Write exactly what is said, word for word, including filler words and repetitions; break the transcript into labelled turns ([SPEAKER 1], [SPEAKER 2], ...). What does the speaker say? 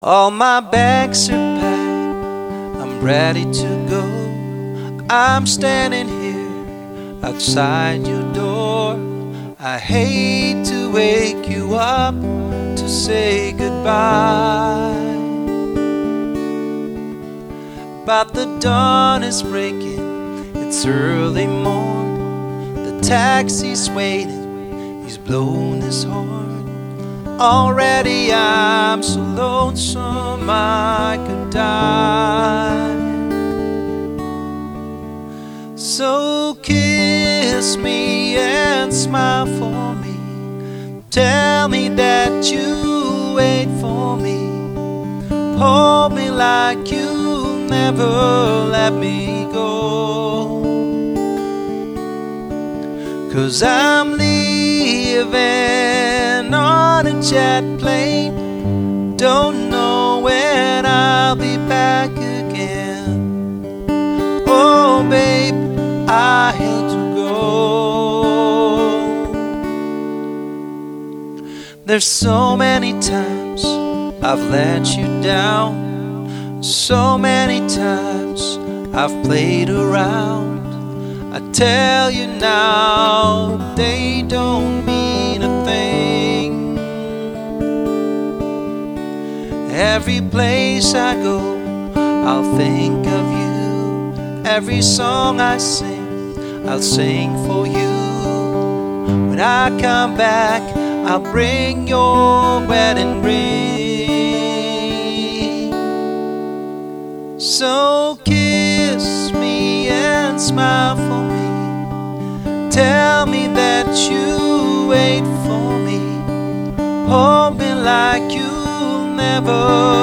[SPEAKER 1] All my bags are packed, I'm ready to go. I'm standing here outside your door. I hate to wake you up to say goodbye, but the dawn is breaking, it's early morn. The taxi's waiting, he's blown his horn. Already I'm so lonesome I could die. So kiss me and smile for me. Tell me that you wait for me. Hold me like you'll never let me go. 'Cause I'm leaving on a jet plane. Don't know when I'll be back again. Oh babe, I hate to go. There's so many times I've let you down, so many times I've played around. I tell you now, they don't mean a thing. Every place I go, I'll think of you. Every song I sing, I'll sing for you. When I come back, I'll bring your wedding ring. So kiss me and smile for me. Tell me that you wait for me. Hold me like you'll never